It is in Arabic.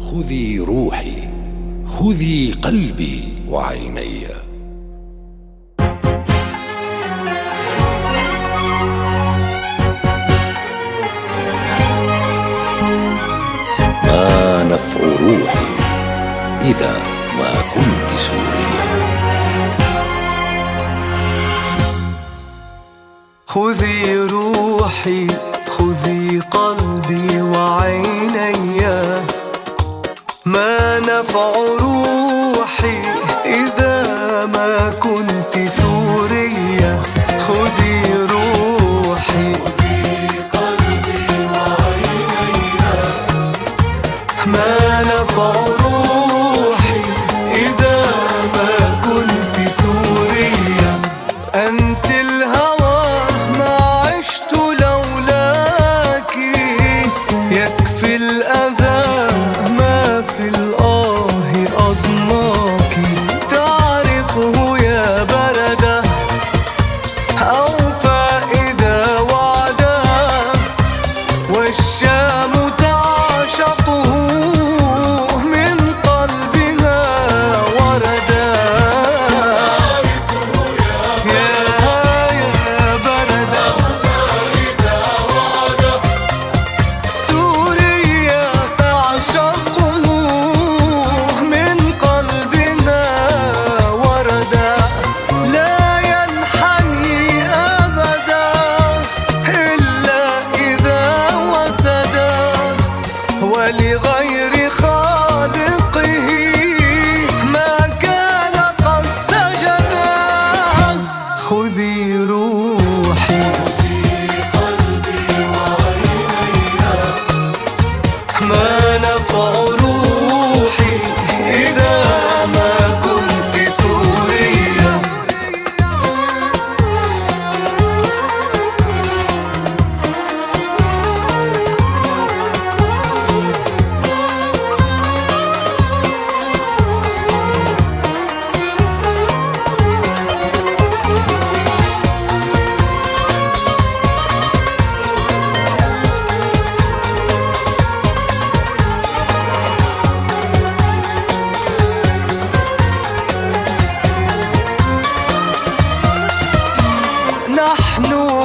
خذي روحي، خذي قلبي وعيني. ما نفع روحي إذا ما كنت سورية. خذي روحي، خذي قلبي وعيني. ما نفع روحي إذا ما كنت سورية. خذي روحي، خذي قلبي وعيني. ما نفع روحي إذا ما كنت سورية. أنت الهوى ما عشت لولاك، يكفي الأذى ما في الآه أضناك. تعرفه يا بردة أوفى إذا وعدا، والشام تعشقه من قلبها وردا. يا بردة أوفى إذا وعدا، سوريا تعشقه من قلبنا وردا. لا ينحني أبدا إلا إذا وسدا، ولغير خالقه ما كان قد سجدا. خذي روحي، خذي قلبي وعيني. ما نفع روحي إذا ما كنت سورية. نحن